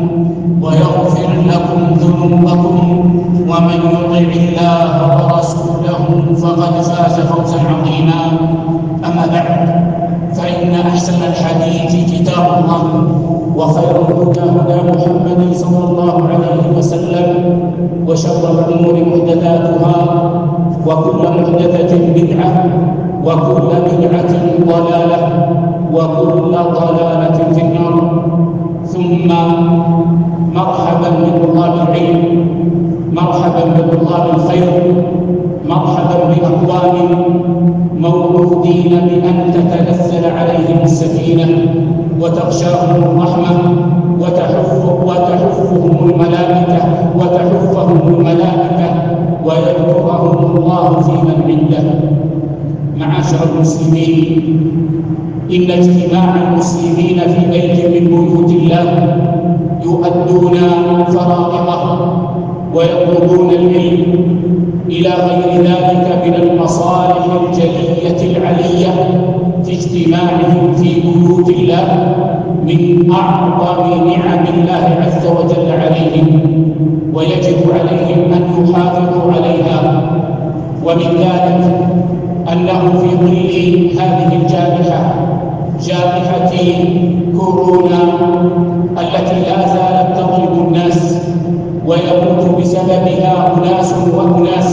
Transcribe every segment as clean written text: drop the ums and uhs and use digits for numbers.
ويغفر لكم ذنوبكم، ومن يطع الله ورسوله فقد فاز فوزا عظيما. أما بعد، فإن أحسن الحديث كتاب الله، وخير الهدى هدى محمد صلى الله عليه وسلم، وشر الأمور محدثاتها، وكل محدثة بدعة، وكل بدعة ضلالة، وكل ضلالة في النار. ثم مرحبا بطلاب العلم، مرحبا بطلاب الخير، مرحبا بأقوام مولودين بأن تتنزل عليهم السكينة وتغشاهم الرحمة وتحفهم الملائكة ويذكرهم الله في من عنده. معاشر المسلمين، إن اجتماع المسلمين في بيت من بيوت الله يؤدون فرائضه ويطلبون العلم إلى غير ذلك من المصالح الجلية العلية في اجتماعهم في بيوت الله من أعظم نعم الله عز وجل عليهم، ويجب عليهم أن يحافظوا عليها. ومن ذلك أنه في ظل هذه الجائحة، جائحة كورونا التي لا زالت تضرب الناس ويموت بسببها أناس وأناس،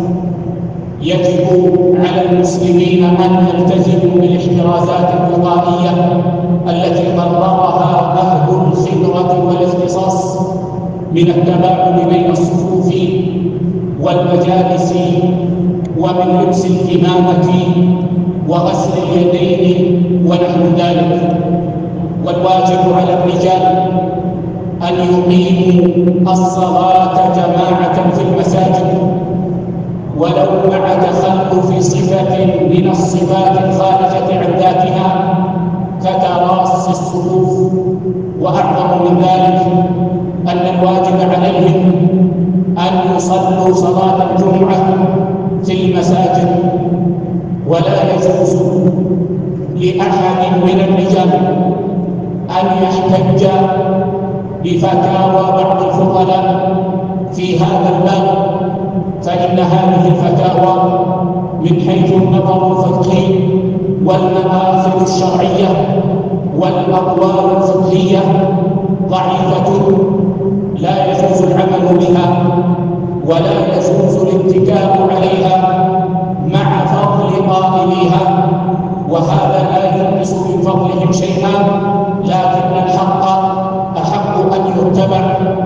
يجب على المسلمين أن يلتزموا بالاحترازات الوقائية التي قررها أهل الخبرة والاختصاص من التباعد بين الصفوف والمجالس، ومن لبس الكمامة وغسل اليدين ونحو ذلك. والواجب على الرجال أن يقيموا الصلاة جماعة في المساجد، ولو مع تخلف صفة من الصفات الخارجة عن ذاتها كتراص الصفوف. وأعظم من ذلك أن الواجب عليهم أن يصلوا صلاة الجمعة في المساجد، ولا يجوز لأحد من الرجال أن يحتج بفتاوى بعض الفضلاء في هذا الباب، فإن هذه الفتاوى من حيث النظر الفقهي والمآخذ الشرعية والأقوال الفقهية ضعيفة، لا يجوز العمل بها ولا يجوز الاتكال عليها مع فضل قائليها، وهذا لا ينقص من فضلهم شيئا، لكن الحق أحق أن يتبع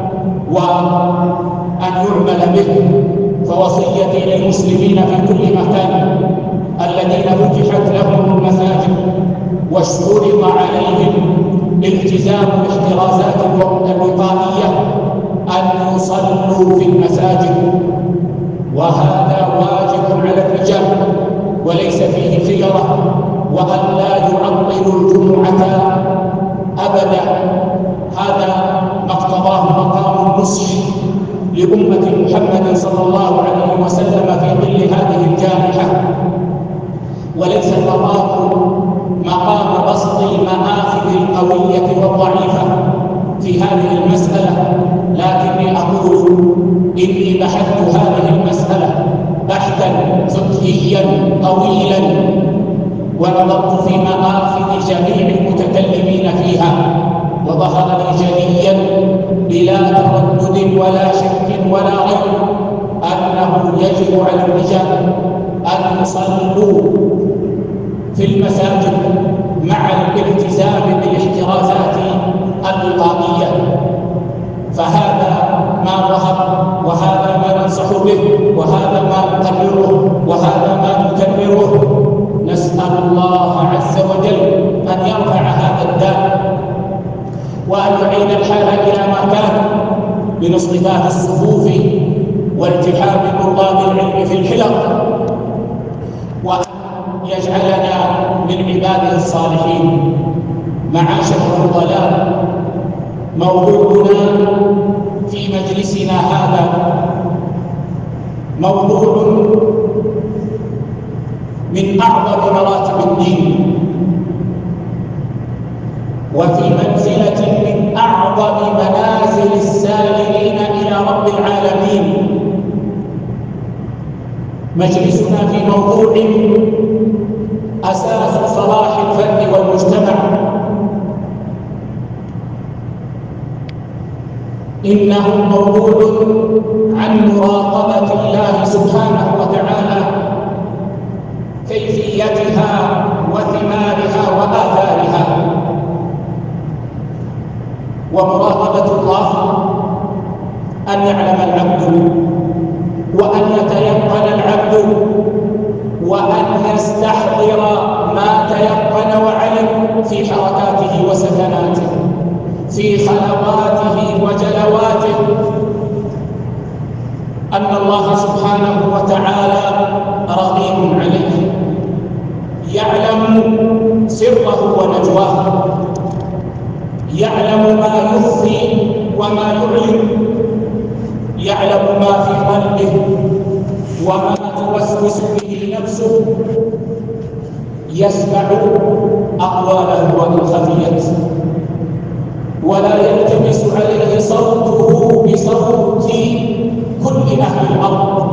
وأن يعمل به. فوصيتي للمسلمين في كل مكان الذين فتحت لهم المساجد واشترط عليهم التزام الاحترازات الوقائية أن يصلوا في المساجد، وهذا واجب على الرجال وليس فيه خيرة، وأن لا يعطلوا الجمعة أبدا. هذا ما اقتضاه مقام النصح لأمة محمد صلى الله عليه وسلم في ظل هذه الجائحة، وليس المقام مقام بسط المآخذ القوية والضعيفة في هذه المسألة، لكني أقول إني بحثت هذه المسألة بحثا فقهيا طويلا، ونظرت في مآخذ جميع المتكلمين فيها، وظهر لي جليا بلا تردد ولا شك ولا ريب أنه يجب على الرجال أن يصلوا في المساجد مع الالتزام بالاحترازات الوقائية. فهذا ما ظهر، وهذا ما ننصح به، وهذا ما نقرره، وهذا ما نكرره. نسأل الله عز وجل أن يرفع هذا الداء وأن يعيد الحال إلى ما كان من اصطفاف الصفوف والتحام طلاب العلم في الحلق، وأن يجعلنا من عباده الصالحين. معاشر الفضلاء، موضوعنا في مجلسنا هذا موضوع من أعظم مراتب الدين، وفي منزلة من أعظم منازل مجلسنا في موضوع أساس صلاح الفرد والمجتمع، إنه موضوع عن مراقبة الله سبحانه وتعالى، كيفيتها وثمارها وآثارها. ومراقبة الله أن يعلم العبد وأن يتيقن العبد وأن يستحضر ما تيقن وعلم في حركاته وسكناته، في خلواته وجلواته، أن الله سبحانه وتعالى رقيب عليه، يعلم سره ونجواه، يعلم ما يخفي وما يعلن، يعلم ما في قلبه وما توسوس به نفسه، يسمع أقواله وإن خفيت، ولا يلتبس عليه صوته بصوت كل أهل الأرض.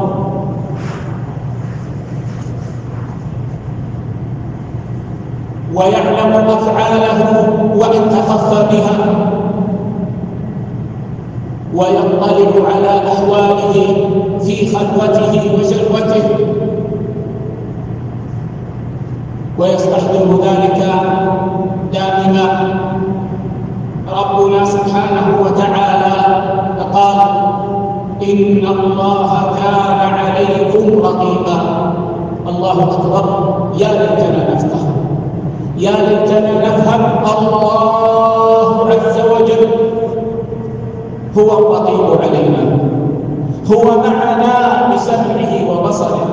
ويعلم أفعاله وإن تخفى بها، ويطلع على أحواله في خلوته وجلوته، ويستحضر ذلك دائما. ربنا سبحانه وتعالى قال: إن الله كان عليكم رقيبا. الله أكبر! يا ليتنا نفتح، يا ليتنا نفهم الله عز وجل هو الرقيب علينا، هو معنا بسمعه وبصره،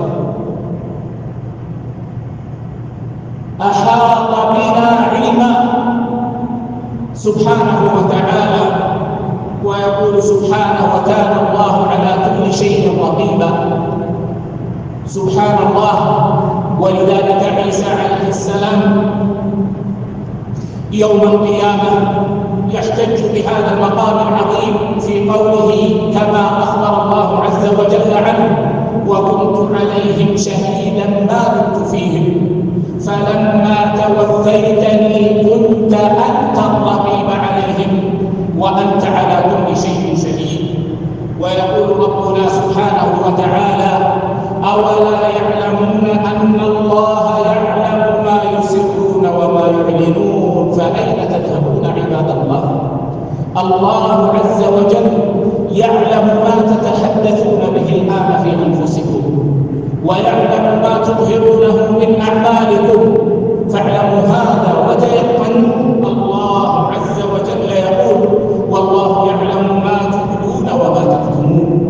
أحاط بنا علما سبحانه وتعالى. ويقول سبحانه: وكان الله على كل شيء رقيبا. سبحان الله. ولذلك عيسى عليه السلام يوم القيامة يحتج بهذا المقام العظيم في قوله كما أخبر الله عز وجل عنه: وكنت عليهم شهيدا ما دمت فيهم فلما توفيتني كنت أنت الرقيب عليهم وأنت على كل شيء شهيد. ويقول ربنا سبحانه وتعالى: أولا يعلمون أن الله يعلم ما يسرون وما يعلنون فأين تذهبون عباد الله؟ الله عز وجل يعلم ما تتحدثون به الآن في أنفسكم، ويعلم ما تظهرونه من أعمالكم، فاعلموا هذا وتيقنوا. الله عز وجل يقول: والله يعلم ما تبدون وما تكتمون.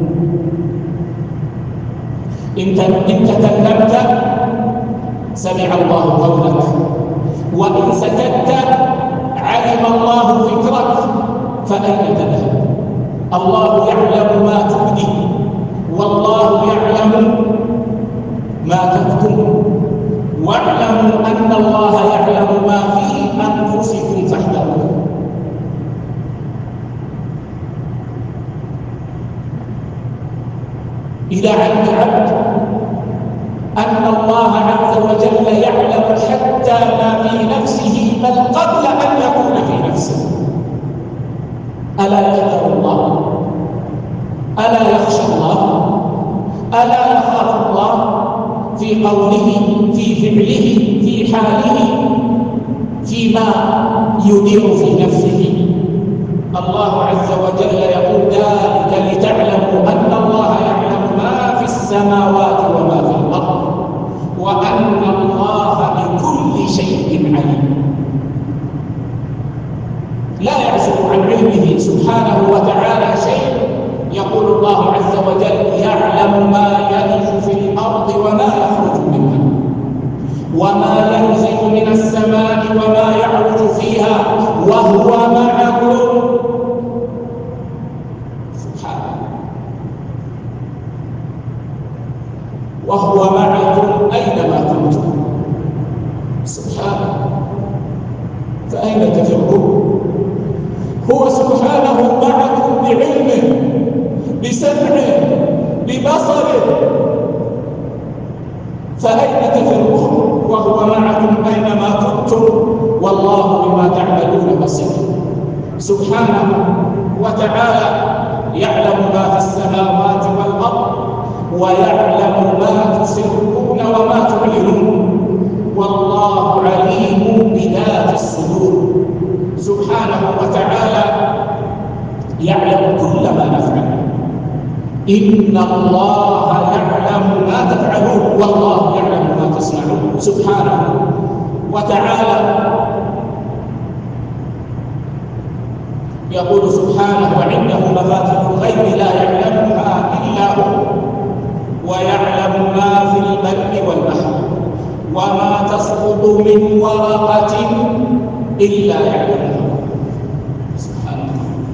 إن تكلمت سمع الله قولك، وإن سكت علم الله فكرك، فأين تذهب؟ الله يعلم ما تبدي، والله يعلم ما تكتم. واعلموا أن الله يعلم ما في أنفسكم فاحذروه. إذا علم العبد أن الله عز وجل يعلم حتى ما في نفسه بل قبل أن يكون في نفسه، ألا يحذر الله؟ ألا يخشى الله؟ ألا يخاف الله في قوله، في فعله، في حاله، فيما يدير في نفسه؟ الله عز وجل يقول: ذلك لتعلموا أن الله يعلم ما في السماوات وما في الأرض وأن الله بكل شيء عليم. لا يعزب عن علمه سبحانه وتعالى شيء. يقول الله عز وجل: يعلم ما يلج في الأرض وما يخرج منها وما ينزل من السماء وما يعرج فيها وهو معكم. سبحانه. وهو معكم أينما كنتم. سبحانه. فأين تفرون؟ هو سبحانه معكم بعلمه، بسمعه، ببصره، فأين تفرون وهو معكم أينما كنتم والله بما تعملون بصير. سبحانه وتعالى يعلم ما في السماوات والأرض ويعلم ما تسرون وما تعلنون والله عليم بذات الصدور. سبحانه وتعالى يعلم كل ما نفعل. إن الله يعلم ما تفعلون والله يعلم ما تصنعون. سبحانه وتعالى يقول سبحانه وعنده مفاتيح الغيب لا يعلمها إلا هو ويعلم ما في البر والبحر وما تسقط من ورقة إلا يعلمها. سبحانه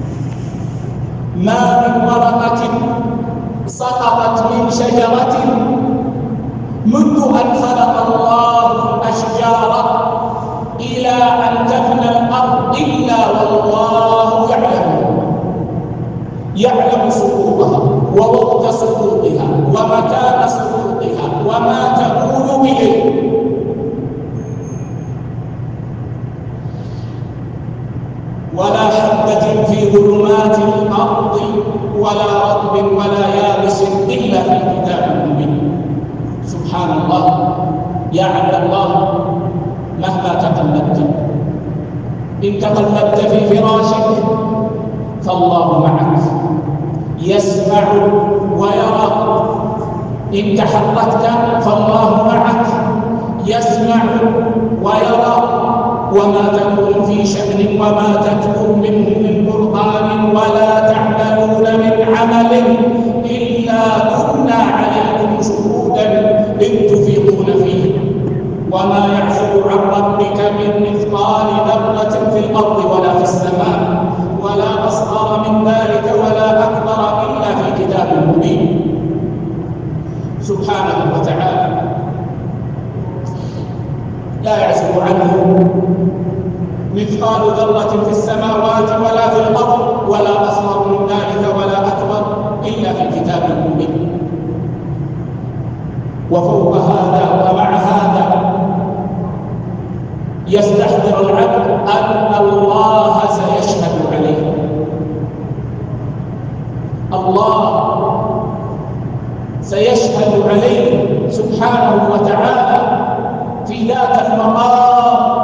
ما من ورقة سقطت من شجرة منذ أن خلق الله الأشجار إلى أن تفنى الأرض إلا والله يعلم سقوطها ووقت سقوطها ومكان سقوطها وما تكون إليه. ولا حبة في ظلمات الأرض ولا رطب ولا يابس إلا في كتاب مبين. سبحان الله. يا عبد الله مهما تقلبت إن تقلبت في فراشك فالله معك يسمع ويرى. إن تحركت فالله معك يسمع ويرى. وما تكون في شأن وما تتلو منه من قرآن ولا تعملون من عمل إلا كنا عليكم شهودا إذ تفيضون فيه وما يعزب عن ربك من مثقال ذرة في الأرض ولا في السماء ولا أصغر من ذلك ولا أكبر إلا في كتاب مبين. سبحانه وتعالى لا يعزب عنه مثقال ذرة في السماوات ولا في الأرض ولا أصغر من ذلك ولا أكبر إلا في كتاب مبين. وفوق هذا ومع هذا يستحضر العبد أن الله سيشهد عليه. الله سيشهد عليه سبحانه وتعالى في ذات المقام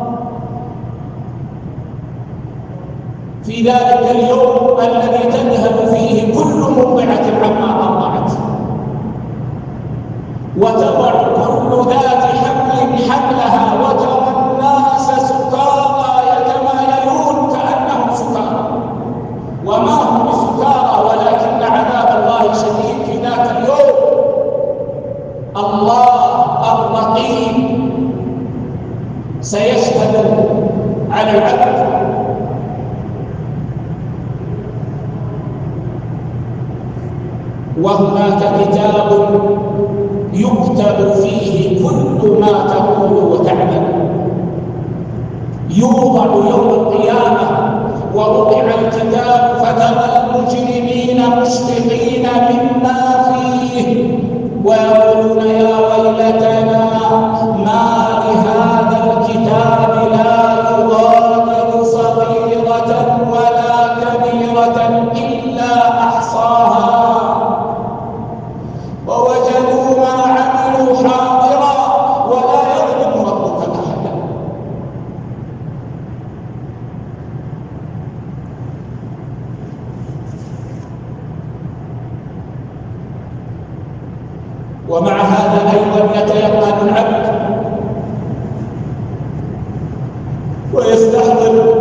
في ذلك اليوم الذي تذهب فيه كل مرضعة عما أرضعت وتضع كل ذات حمل حملها وترى الناس سكارى يتمايلون كأنهم سكارى وما هم بسكارى ولكن عذاب الله شديد في ذاك اليوم. الله الرقيب سيشهد على العبد وهناك كتاب يكتب فيه كل ما تقول وتعمل. يوضع يوم القيامة ووضع الكتاب فترى المجرمين مشفقين مما فيه ويقولون يا ويلتنا ما لهذا الكتاب لا يغادر صغيرة ولا كبيرة إلا أحصاها ووجدوا ما عملوا حاضرا ولا يظلم ربك أحدا. ومع هذا أيضا يتيقن العبد ويستحضر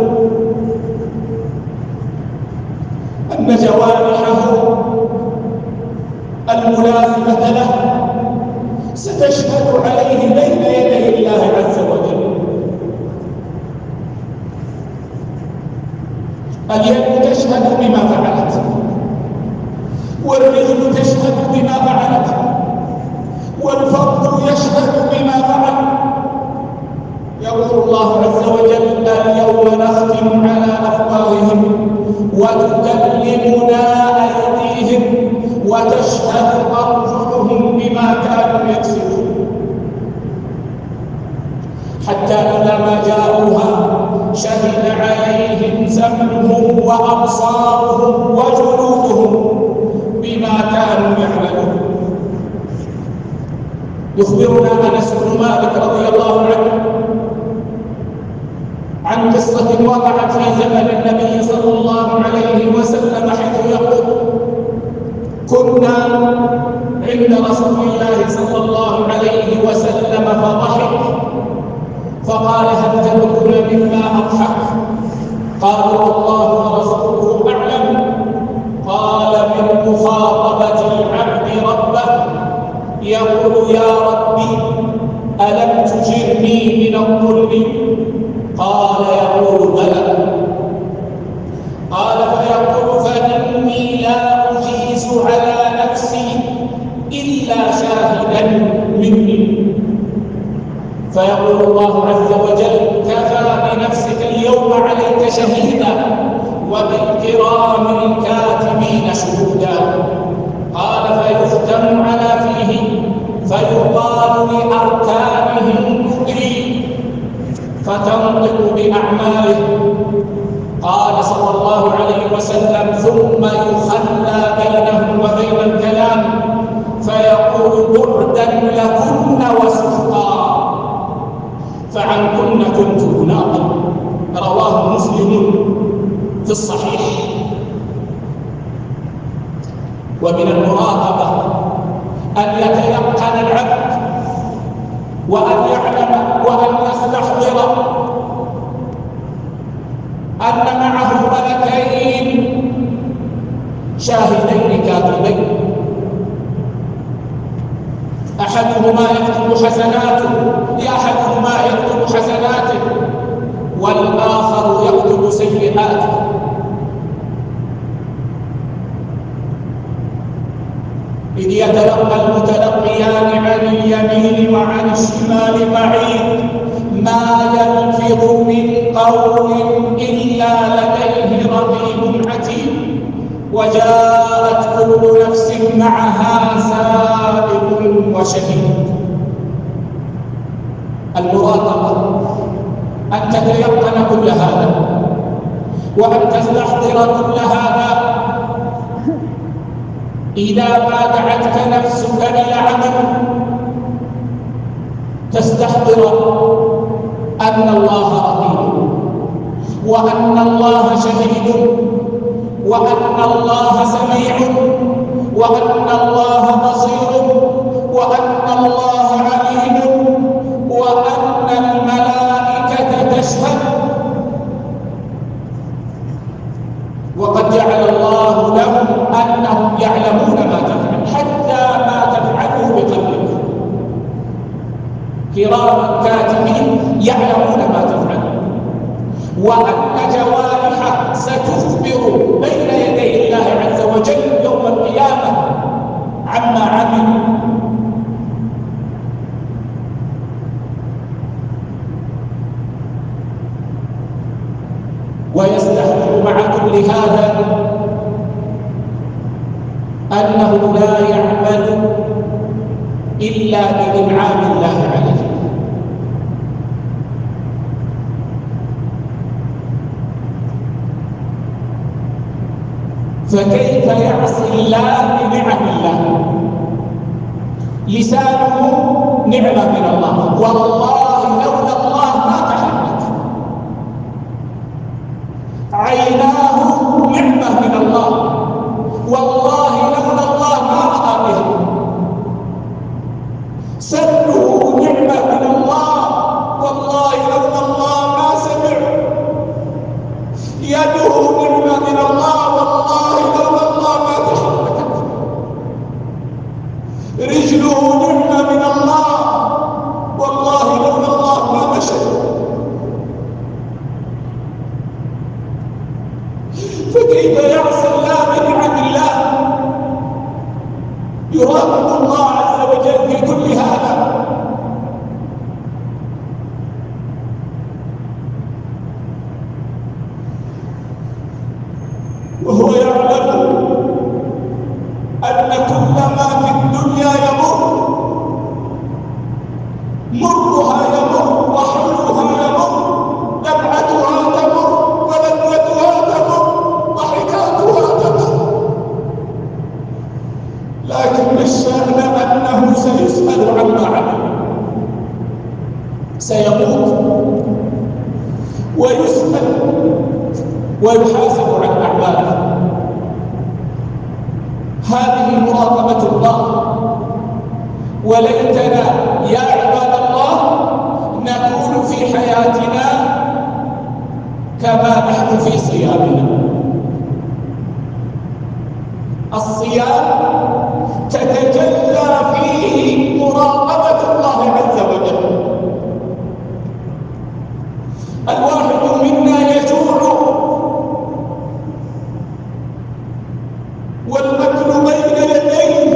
أن جوارحه الملازمة له ستشهد عليه بين يدي الله عز وجل. اليد تشهد بما فعلت والرجل تشهد بما فعلت والفرد يشهد بما فعل. يقول الله عز وجل اليوم نختم على أفواههم وتكلمنا أيديهم وتشهد أرجلهم بما كانوا يكسبون. جاءوها شهد عليهم سمعهم وأبصارهم وجلودهم بما كانوا يعملون. يخبرنا أنس بن مالك رضي الله عنه عن قصة وقعت في زمن النبي صلى الله عليه وسلم، حيث يقول: كنا عند رسول الله صلى الله عليه وسلم فضحك فقال: هل تدرون مما أضحك؟ قالوا: والله ورسوله أعلم. قال: من مخاطبة العبد ربه يقول: يا ربي ألم تجرني من الظلم؟ قال: يقول: بلى. قال: فيقول: فإني لا أجيز على نفسي إلا شاهدا مني. فيقول الله عز وجل: كفى بنفسك اليوم عليك شهيدا وبالكرام الكاتبين شهودا. قال: فيختم على فيه فيقال لأركانه كبري فتنطق بأعماله. قال صلى الله عليه وسلم: ثم يخلى بينهم وبين الكلام فيقول: بردا لكن وسحقا فعنكن كنت أناقض. رواه مسلم في الصحيح. ومن المراقبة أن يتيقن العبد وأن يعلم وأن يستحضر أن معه ملكين شاهدين كاتبين، أحدهما يكتب حسناته والآخر يكتب سيئاته. إذ يتلقى المتلقيان عن اليمين وعن الشمال بعيد ما يلفظ من قول إلا لديه رقيب عتيد وجاءت كل نفس معها سائق وشهيد. المراقبة أن تتيقن كل هذا وأن تستحضر كل هذا. إذا ما دعتك نفسك إلى عمل تستحضر أن الله رقيب وأن الله شهيد وأن الله سميع وأن الله بصير وأن الله عليم وأن الملائكة تشهد. وقد جعل الله لهم أنهم يعلمون ما تفعل حتى ما تفعله بقلبك. كرام كاتبين يعلمون ما تفعل، وأن جوارح ستخبر بين يدي الله عز وجل يوم القيامة عما عملوا. ويستحضر مع كل هذا أنه لا يعمل إلا بإنعام الله عليه. فكيف يعصي الله بنعم الله؟ لسانه نعمة من الله، والله لولا الله ما تحرك. عيناه نعمة من الله، والله لولا الله ما رأى بها. سمعه نعمة من الله، والله لولا الله ما سمع. يده نعمة من الله، والله لولا الله ما تحركت. رجله نعمة من الله، والله لولا الله ما مشت. فكيف يعصي الله بنعم الله؟ يراقب الله عز وجل في كل هذا. وهو يعلم أن كل ما في الدنيا يمر، مرها يمر وحلوها يمر، ويحاسب عن أعماله. هذه مراقبة الله. وليتنا يا عباد الله نكون في حياتنا كما نحن في صيامنا. الصيام تتجلى فيه مراقبة الله عز وجل. الواحد منا يجوع والأكل بين يديه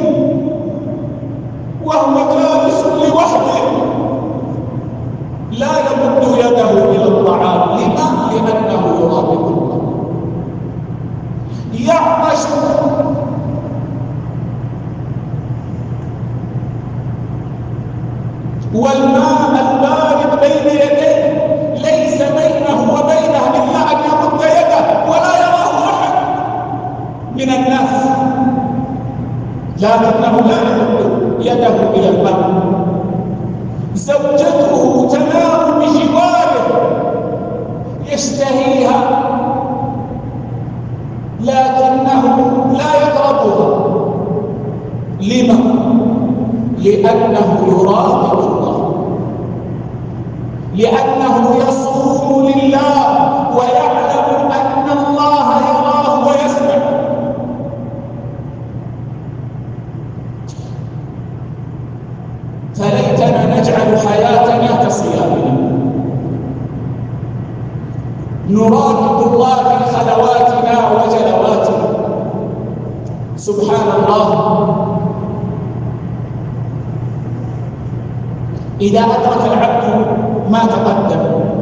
وهو جالس لوحده لا يمد يده إلى الطعام. لما؟ لأنه يراقب الله. يعطش والماء البارد بين يديه ليس بينه وبينه إلا أن يمد يده ولا يراه أحد من الناس، لكنه لا يمد يده إلى الماء. زوجته تنام بجواره يشتهيها لكنه لا يقربها. لما؟ لأنه يراقب الله، لأنه يصوم لله ويعلم أن الله يراه ويسمع. فليتنا نجعل حياتنا كصيامنا، نراقب الله في خلواتنا وجلواتنا. سبحان الله، إذا أدرك العبد ما تقدم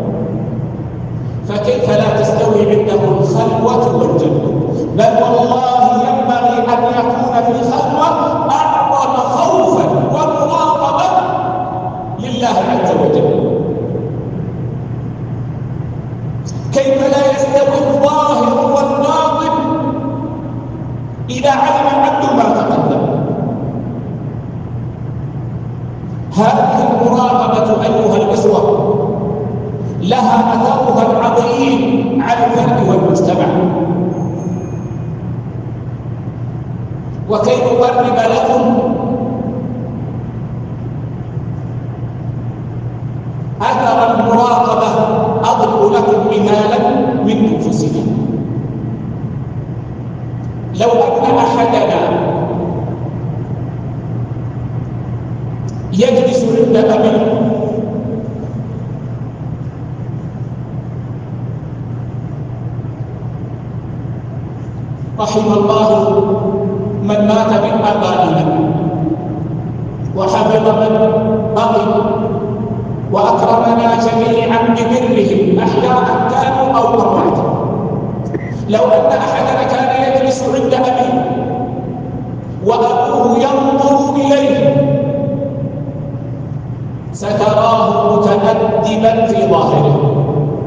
فكيف لا تستوي عنده الخلوة والجنة؟ بل والله ينبغي أن يكون في الخلوة أعظم خوفا ومراقبة لله عز وجل. كيف لا يستوي الظاهر والباطن إذا علم العبد ما تقدم؟ هذه المراقبة أيها الإخوة لها أثرها العظيم على الفرد والمجتمع. وكي نقرب لكم أثر المراقبة أضرب لكم مثالا من أنفسنا. لو أن أحدنا يجلس عند أبيه رحم الله من مات من آبائنا وحفظ من بقي وأكرمنا جميعا ببرهم أحياء كانوا أو أموات. لو أن أحدنا كان يجلس عند أبيه وأبوه ينظر إليه ستراه متأدبا في ظاهره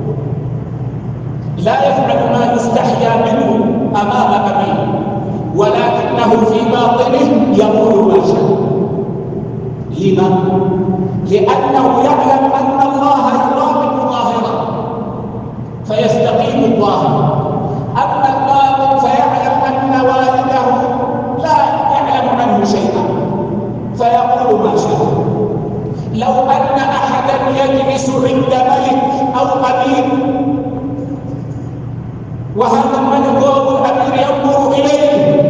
لا يفعل ما يستحيا منه أمام أبيه، ولكنه في باطنه يقول ما شاء. لما؟ لأنه يعلم أن الله يراقب ظاهره فيستقيم الظاهر، أما الباطن فيعلم أن والده لا يعلم عنه شيئا فيقول ما شاء. لو أن أحدا يجلس عند ملك أو أمير وهذا الملك أو الأمير ينظر إليه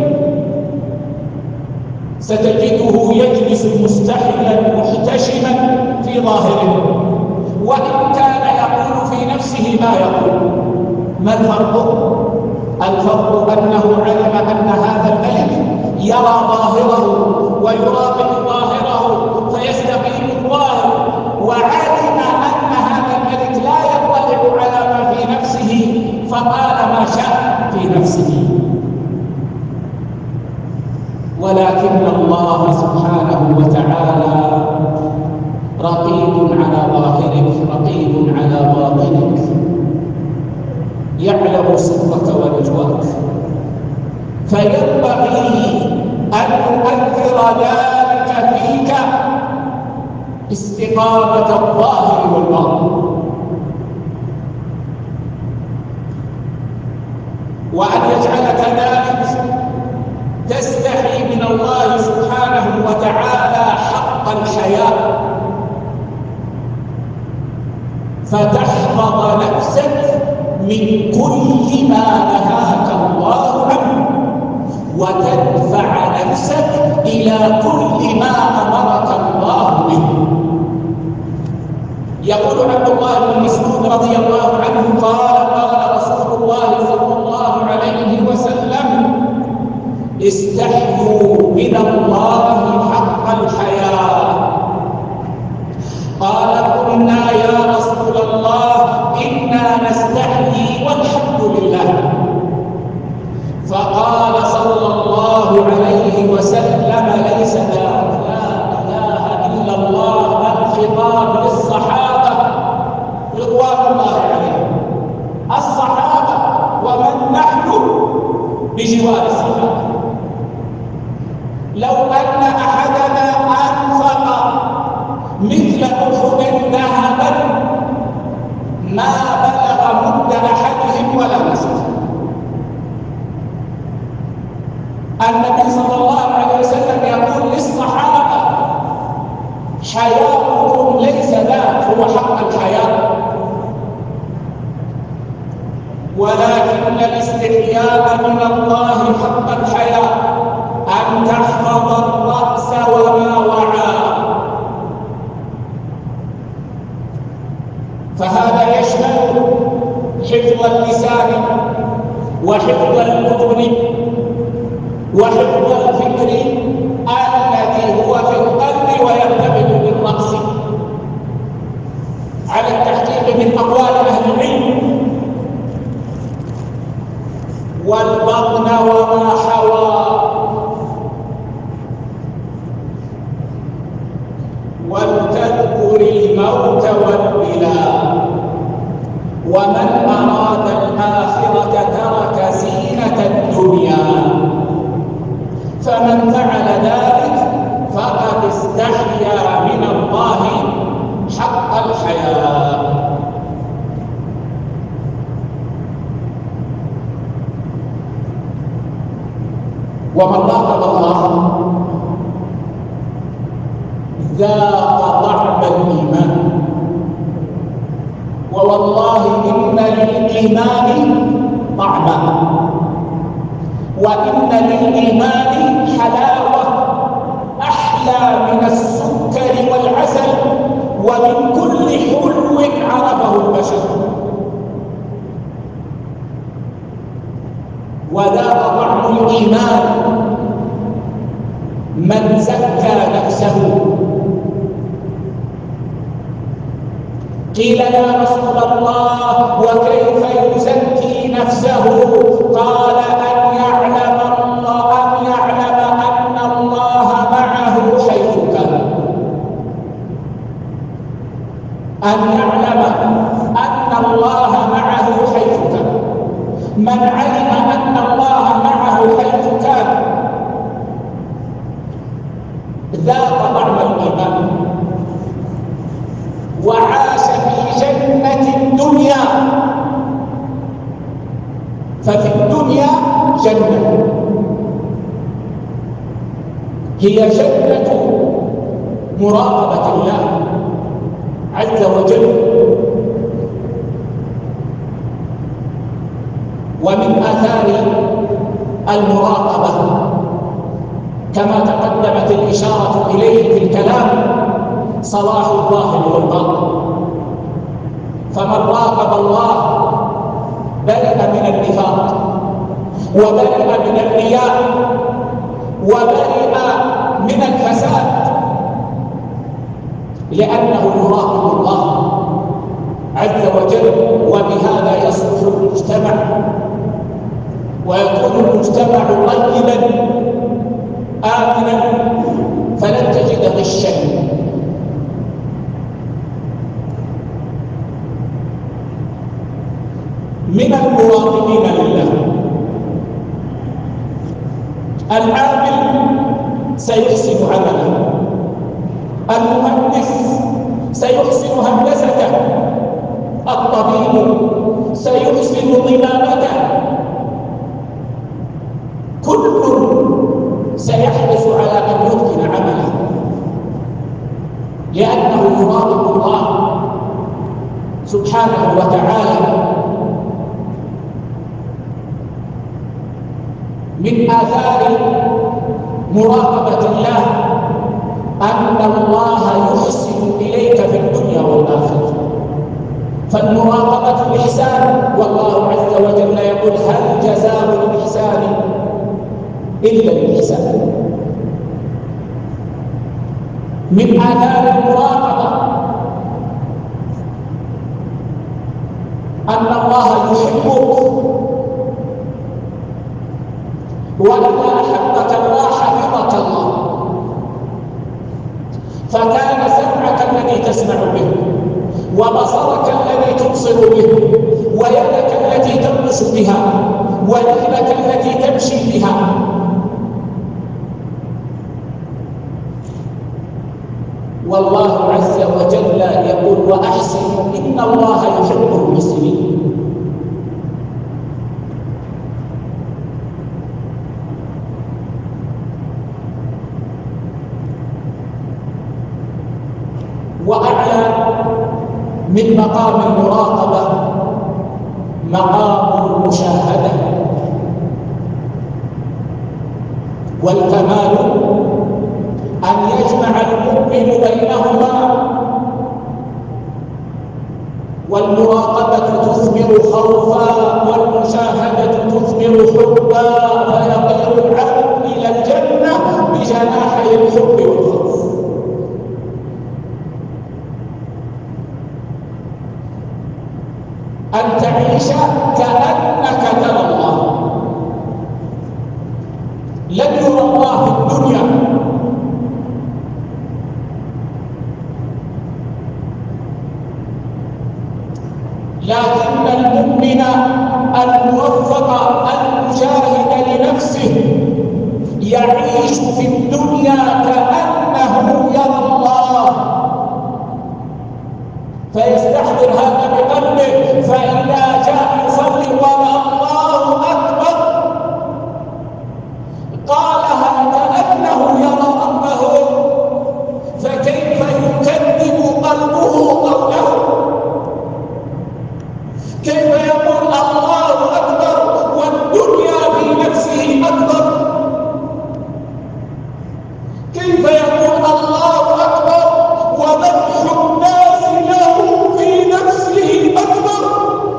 ستجده يجلس مستحيا محتشما في ظاهره، وإن كان يقول في نفسه ما يقول. ما الفرق؟ الفرق أنه علم أن هذا الملك يرى ظاهره ويراقب ظاهره فيستقيم الظاهر، وعلم أن هذا الملك لا يطلع على ما في نفسه فقال ما شاء في نفسه. ولكن الله سبحانه وتعالى رقيب على ظاهرك رقيب على باطنك، يعلم سرك ونجواك، فينبغي أن نؤثر ذلك فيك استقامة الظاهر والباطن. وأن يجعلك ذلك تستحي من الله سبحانه وتعالى حق الحياء، فتحفظ نفسك من كل ما نهاك الله عنه، وتدفع نفسك إلى كل ما أمرك الله به. يقول عبد الله بن مسعود رضي الله عنه قال رسول الله صلى الله عليه وسلم: استحيوا من الله حق الحياء. قال: قلنا يا رسول الله إنا نستحيي والحمد لله. فقال صلى الله عليه وسلم: ليس ذاك، لا إله إلا الله. الخطاب للصحابة رضوان الله عليهم، الصحابة ومن نحن بجوار الصحابة. لو أن أحدنا أنفق مثل أحد ذهبا ما بلغ مد أحدهم ولا نصف. النبي صلى الله عليه وسلم يقول للصحابة: حياؤكم ليس ذاك هو حق الحياء، ولكن الاستحياء من الله حق الحياء أن تحفظ الرأس وما وعى. فهذا يشمل حفظ اللسان وحفظ الأذن وحفظ الفكر الذي هو في القلب ويرتبط بالرأس، على التحقيق من أقوال أهل العلم. والبطن وما حوى، ولتذكر الموت والبلاء. ومن أراد الآخرة ترك زينة الدنيا، فمن فعل ذلك فقد استحيا من الله حق الحياء. ومن راقب الله ذاق طعم الإيمان. ووالله إن للإيمان طعما، وإن للإيمان حلاوة أحلى من السكر والعسل ومن كل حلو عرفه البشر. وذاق طعم الإيمان من زكى نفسه. قيل: يا رسول الله وكيف يزكي نفسه؟ قال: أن يعلم أن الله معه حيث كان. أن يعلم أن الله معه حيث كان. من علم أن الله معه حيث كان ذاق طعم الإيمان وعاش في جنة الدنيا. ففي الدنيا جنة، هي جنة مراقبة الله عز وجل. ومن آثار المراقبة كما تقدمت الإشارة إليه في الكلام صلاح الظاهر والباطن. فمن راقب الله برئ من النفاق، وبرئ من الرياء، وبرئ من الفساد، لأنه يراقب الله عز وجل. وبهذا يصلح المجتمع ويكون المجتمع طيبا آمنا، فلن تجد غشا. من المراقبين لله العامل سيحسن عمله، المهندس سيحسن هندسته، الطبيب سيحسن طبابته، سبحانه وتعالى من آثار مراقبة الله أن الله يحسن إليك في الدنيا والآخرة. فالمراقبة الإحسان، والله عز وجل يقول: هل جزاء الإحسان إلا الإحسان. من آثار المراقبة أن الله يحبك، وإذا أحبك الله حفظك الله، فكان سمعك الذي تسمع به، وبصرك الذي تبصر به، ويدك التي تبطش بها، ورجلك التي تمشي بها. والله عز وجل يقول: وأحسنوا إن الله يحب المحسنين. وأعلى من مقام المراقبة مقام المشاهدة، والكمال أن يجمع المؤمن بينهما. والمراقبة تثمر خوفا، والمشاهدة تثمر حبا، فيطير العبد إلى الجنة بجناحي الحب والخوف. أن تعيش كأنك ترى الله. لن يرى الله في الدنيا، لكن المؤمن الموفق المجاهد لنفسه يعيش في الدنيا كأنه يرى الله، فيستحضر هذا بقلبه، فإذا جاء يصلي قال: الله أكبر، قالها كأنه يرى ربه، فكيف يكذب قلبه قوله؟ كيف يقول الله أكبر والدنيا في نفسه أكبر؟ كيف يقول الله أكبر ومدح الناس له في نفسه أكبر؟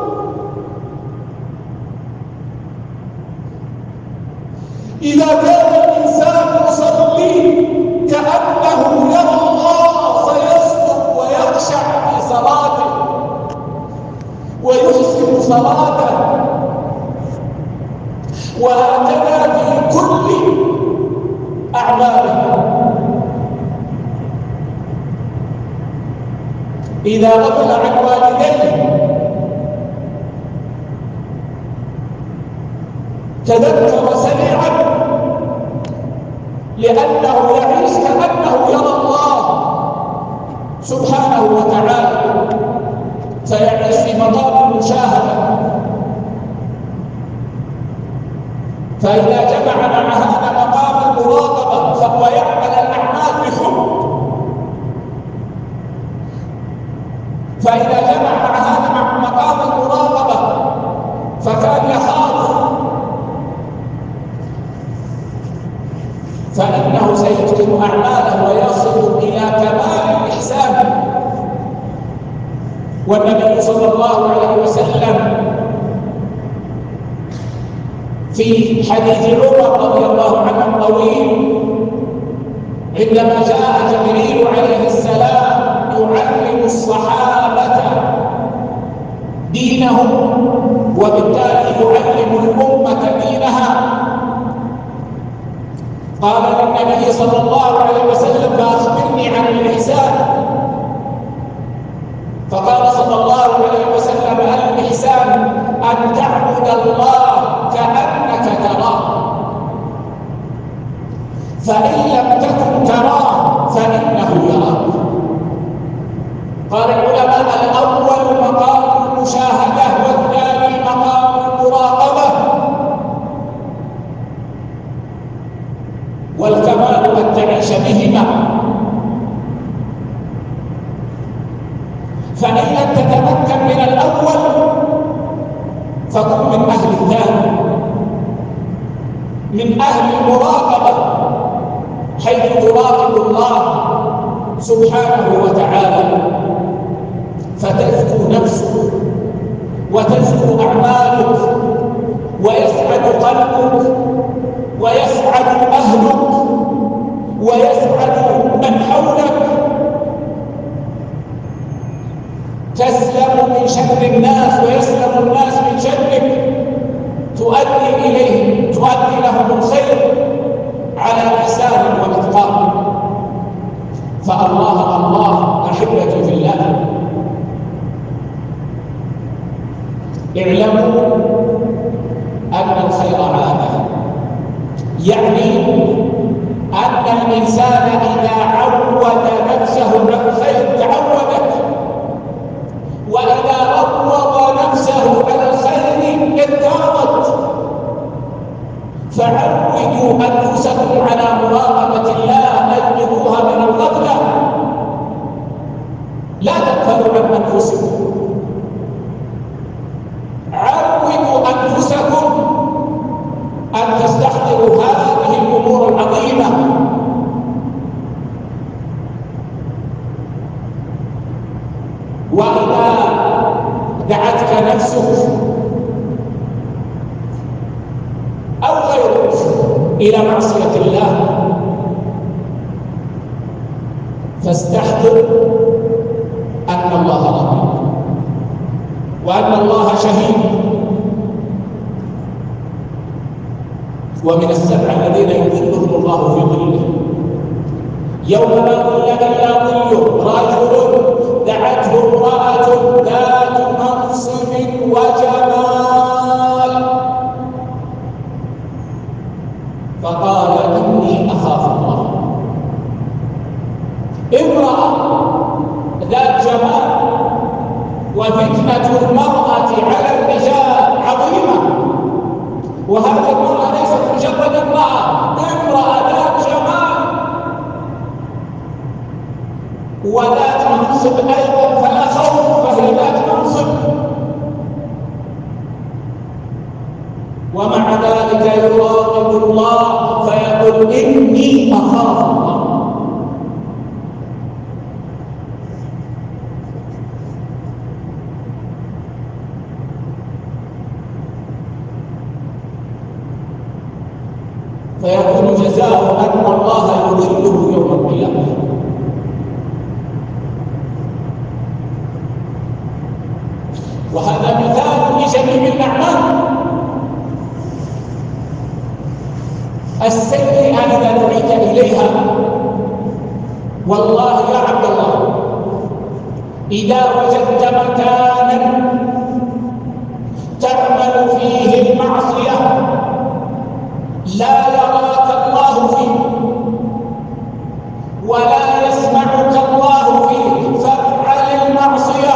إذا كان الإنسان يصلي كأنه يرى الله فيصدق ويخشع في صلاته ويحسن صلاته، وهكذا في كل أعماله. إذا غفل عن والديه تذكر سريعا، لأنه يعيش كأنه يرى الله سبحانه وتعالى، سيعيش في مقام المشاهدة. فإذا جمع مع هذا مقام المراقبة فهو يعمل الأعمال بحب، فإذا جمع مع هذا مقام المراقبة فكان يخاف، فإنه سيتقن أعماله ويصل إلى كمال الإحسان. والنبي صلى الله عليه وسلم في حديث عمر رضي الله عنه الطويل، عندما جاء جبريل عليه السلام يعلم الصحابة دينهم وبالتالي يعلم الأمة دينها، قال للنبي صلى الله عليه وسلم: فأخبرني عن الإحسان. فقال صلى الله عليه وسلم: الإحسان أن تعبد الله كأنك تراه، فإن لم تكن تراه فإنه يراك. قال العلماء: الأول مقام المشاهدة، والثاني مقام المراقبة، والكمال أن تعيش بهما. فإن لم تتمكن من الأول فكن من أهل الثاني، من أهل المراقبة، حيث تراقب الله سبحانه وتعالى فتزكو نفسك وتزكو أعمالك ويسعد قلبك ويسعد أهلك ويسعد من حولك، تسلم من شر الناس ويسلم الناس من شرك، تؤدي لهم الخير على إحسان وإتقان. فالله أحبتي في الله، اعلموا أن الخير عادة، يعني أن الإنسان إذا عود نفسه على الخير تعودت، وإذا روض نفسه على الخير ارتاضت. فعودوا أنفسكم على مراقبة الله، أيقظوها من الغفلة، لا تغفلوا عن أنفسكم، عودوا أنفسكم أن تستحضروا هذه الأمور العظيمة. وإذا دعتك نفسك أو غيرك إلى معصية الله فاستحضر أن الله رقيب وأن الله شهيد. ومن السبع الذين يظلهم الله في ظله يوم لا ظل إلا ظله رجل دعته امرأة ذات منصب وجمال فقال إني أخاف الله. امرأة ذات جمال، وفتنة المرأة على الرجال عظيمة، وهذه المرأة ليست مجرد امرأة ذات جمال وذات منصب أيضا، فلا خوف، فهي ذات منصب، ومع ذلك يراقب الله فيقول إني أخاف الله. فيكون جزاؤه أن الله يظله يوم القيامة. وهذا مثال لجميع الأعمال السيئة إذا دعيت إليها. والله يا عبد الله، إذا وجدت مكانا تعمل فيه المعصية لا يراك الله فيه ولا يسمعك الله فيه فافعل المعصية.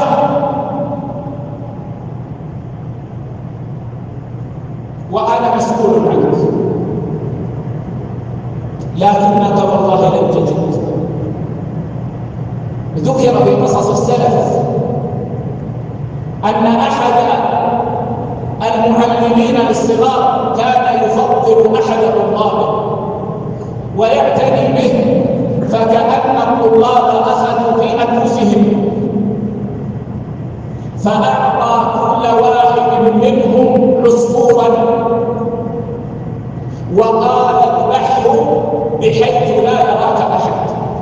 وأنا مسؤول عنك، لكنك والله لن تجد. ذكر في قصص السلف أن أحد المعلمين للصغار كان يفضل أحد طلابه ويعتني به، فكأن الطلاب أخذوا في أنفسهم فأعطى كل واحد منهم عصفورا وقال اذبحه بحيث لا يراك أحد.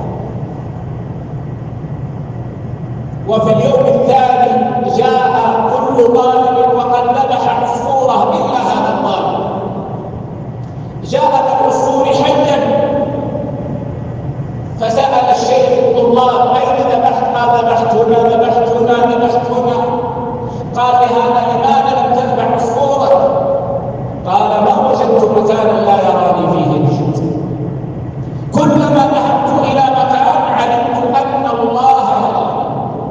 وفي اليوم الثاني جاء كل طالب وقد ذبح عصفوره إلا هذا الطالب، جاء بالعصفور حيا فسأل الشيخ الطلاب أين ذبحت؟ ما ذبحت هنا، ذبحت هنا، ذبحت هنا. قال لهذا لماذا لم تذبح عصفورك؟ قال ما وجدت مكانا لا يراني فيه أحد، كلما ذهبت إلى مكان علمت أن الله يراني.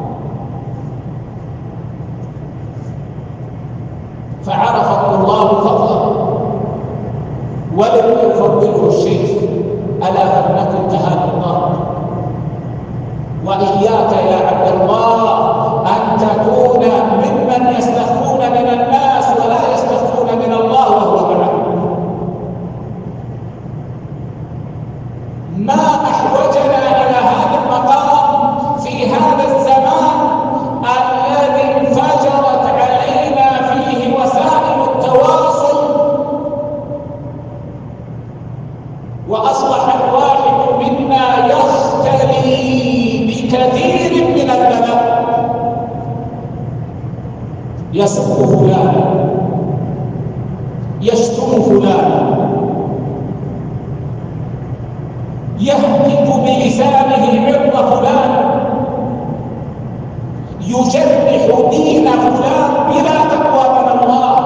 فعرف الطلاب فضله ولم يفضله الشيخ. ألا فإنكم تهاب الله. وإياك يا عبد الله أن تكون ممن يسب فلانا، يشتم فلانا، يهتك بلسانه عرض فلان، يجرح دين فلان بلا تقوى من الله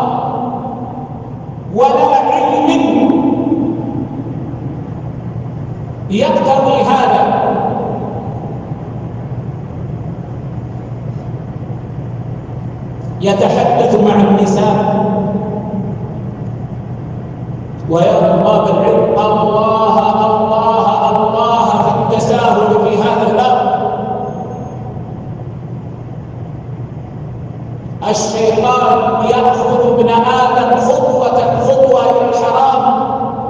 ولا علم يقتضي هذا. يتحدث مع النساء ويرضى بالعلم الله الله الله في التساهل في هذا الباب. الشيطان يأخذ ابن آدم خطوة إلى الحرام،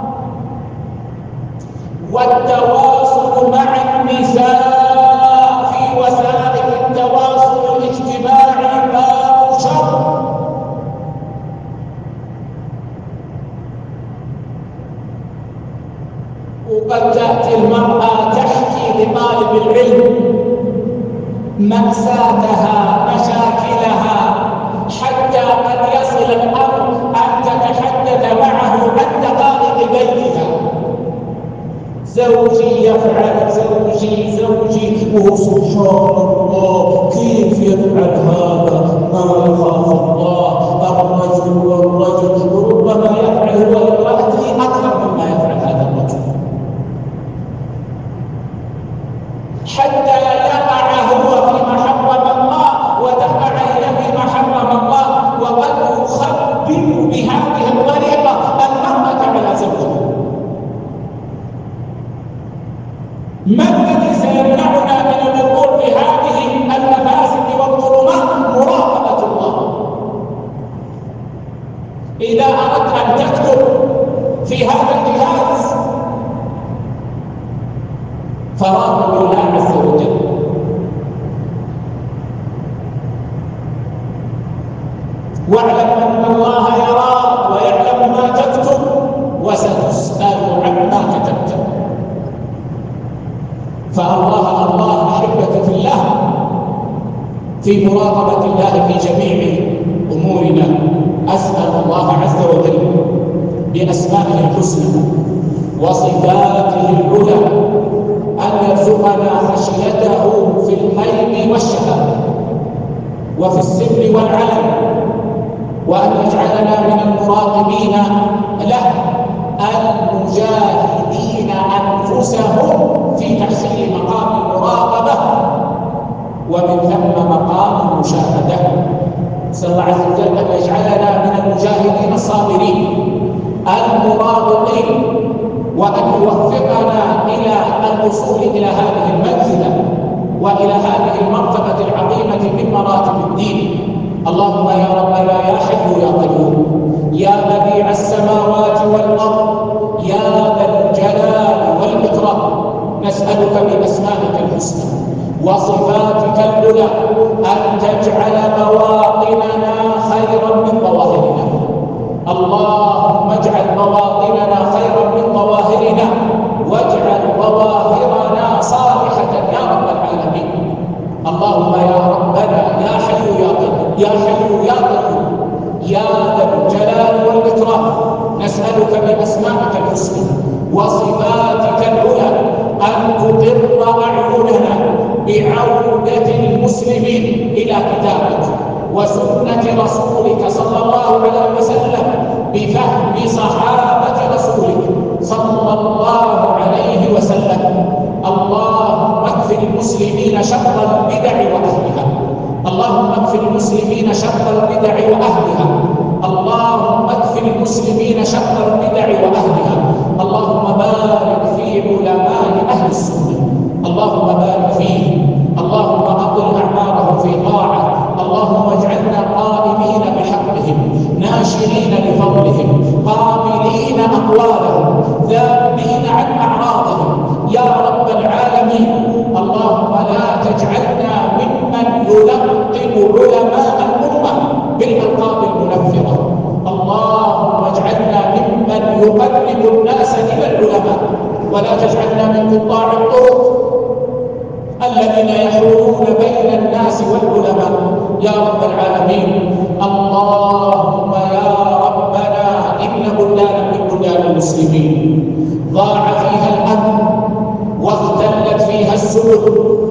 والتواصل مع النساء في وسائل التواصل الاجتماعي باب شر. وقد تأتي المرأة تحكي لطالب العلم مأساتها مشاكلها، حتى قد يصل الأمر أن تتحدث معه عن دقائق بيتها. زوجي يفعل، زوجي وهو سبحان الله كيف يفعل هذا؟ ما يخاف الله. الرجل والرجل ربما يفعل هو لامرأته أكثر مما يفعل هذا الرجل، حتى يقع هو فيما حرم الله وتقع هي فيما حرم الله. وقد يخبر بهذه الطريقة المرأة على زوجها. ما الذي سيمنعنا من الوقوع في هذه المفاسد والظلمات؟ مراقبة الله. إذا أردت أن تكتب في هذا الجهاز فراقب الله عز وجل. واعلم أن الله يراك ويعلم ما تكتب وستسأل عما كتبت. فالله أحبة في الله في مراقبة الله في جميع أمورنا. أسأل الله عز وجل بأسمائه الحسنى وصفاته العلى أن يرزقنا خشيته في الغيب والشهادة وفي السر والعلن، وأن يجعلنا من المراقبين له المجاهدين أنفسهم في تحصيل مقام المراقبة ومن ثم مقام المشاهدة. نسأل الله عز وجل أن يجعلنا من المجاهدين الصابرين المراقبين، وأن يوفقنا إلى الوصول إلى هذه المنزلة وإلى هذه المرتبة العظيمة من مراتب الدين. اللهم يا ربنا يا حي يا قيوم يا بديع السماوات والأرض يا ذا الجلال والإكرام، نسألك بأسمائك الحسنى وصفاتك العلى أن تجعل مواطننا خيرا من ظواهرنا. اللهم اجعل مواطننا خيرا من ظواهرنا، واجعل ظواهرنا صالحة يا رب العالمين. اللهم يا ربنا يا حي يا قيوم يا حي يا قيوم يا ذا الجلال والإكرام، نسألك بأسمائك الحسنى وصفاتك العلى أن تقر أعيننا بعودة المسلمين إلى كتابك وسنة رسولك صلى الله عليه وسلم بفهم صحابة رسولك صلى الله عليه وسلم. اللهم اكفِ المسلمين شر البدع وأهلها، اللهم اكفِ المسلمين شر البدع وأهلها، اللهم اكفِ المسلمين شر البدع وأهلها. اللهم بارك في علماء أهل السنة، اللهم بارك فيهم، اللهم أطل أعمارهم في طاعة، اللهم اجعلنا قائمين بحقهم ناشرين لفضلهم قابلين أقوالهم ذابين عن أعراضهم يا رب العالمين. اللهم لا تجعلنا ممن يلقب علماء الأمة بالألقاب المنفرة، اللهم اجعلنا ممن يقرب الناس إلى العلماء، ولا تجعلنا من قطاع الطرق الذين يحولون بين الناس والعلماء يا رب العالمين. اللهم يا ربنا إن بلدانا من بلدان المسلمين ضاع فيها الأمن واختلت فيها السبل،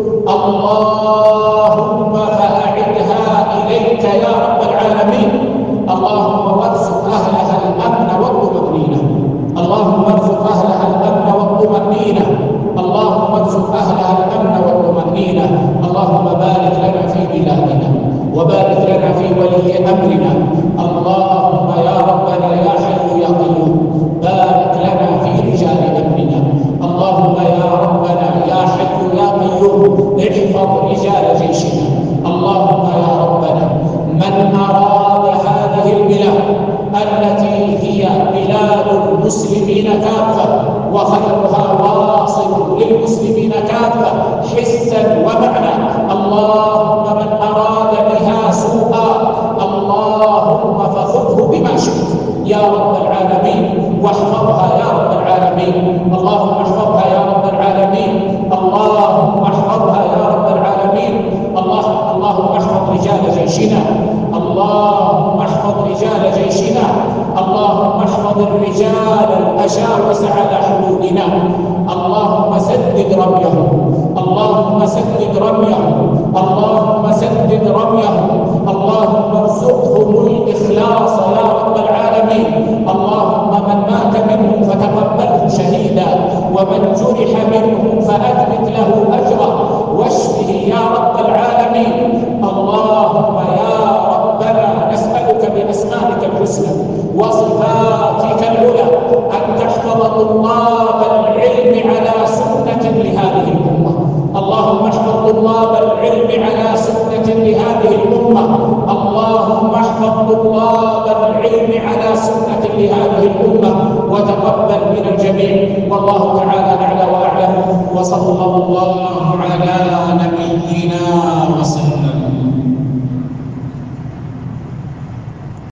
اللهم فأعدها إليك يا رب العالمين. اللهم وارزق أهلها الأمن والطمأنينة، اللهم ارزق أهلها الأمن والطمأنينة، اللهم ارزق أهلها الأمن والطمأنينة. اللهم بارك لنا في بلادنا وبارك لنا في ولي أمرنا. اللهم يا ربنا يا حي يا قيوم بارك لنا في رجال أمرنا. اللهم يا ربنا يا حي يا قيوم احفظ رجال جيشنا. اللهم يا ربنا من أراد هذه البلاد التي هي بلاد المسلمين كافة وخيرها واصل للمسلمين كافة حسا ومعنى، اللهم من أراد بها سوءا اللهم فخذه بما شئت يا رب العالمين، واحفظها يا رب العالمين. اللهم احفظها يا رب العالمين، اللهم احفظها يا رب العالمين. اللهم احفظ رجال جيشنا، اللهم احفظ رجال جيشنا، اللهم احفظ الرجال الأشاوس على حدودنا. اللهم سدد رميهم، اللهم سدد رميهم، اللهم سدد رميهم. اللهم ارزقهم الإخلاص يا رب العالمين. اللهم من مات منهم فتقبله شهيدا، ومن جرح منهم فأثبت له أجره واشفه يا رب العالمين. اللهم يا ربنا نسألك بأسمائك الحسنى وصفاتك العلى أن تحفظ طلاب العلم على سنة لهذه الأمة. اللهم احفظ طلاب العلم على سنة لهذه الأمة. اللهم احفظ طلاب العلم على سنة لهذه الأمة وتقبل من الجميع. والله تعالى أعلى وأعلم، وصلى الله على نبينا وسلم.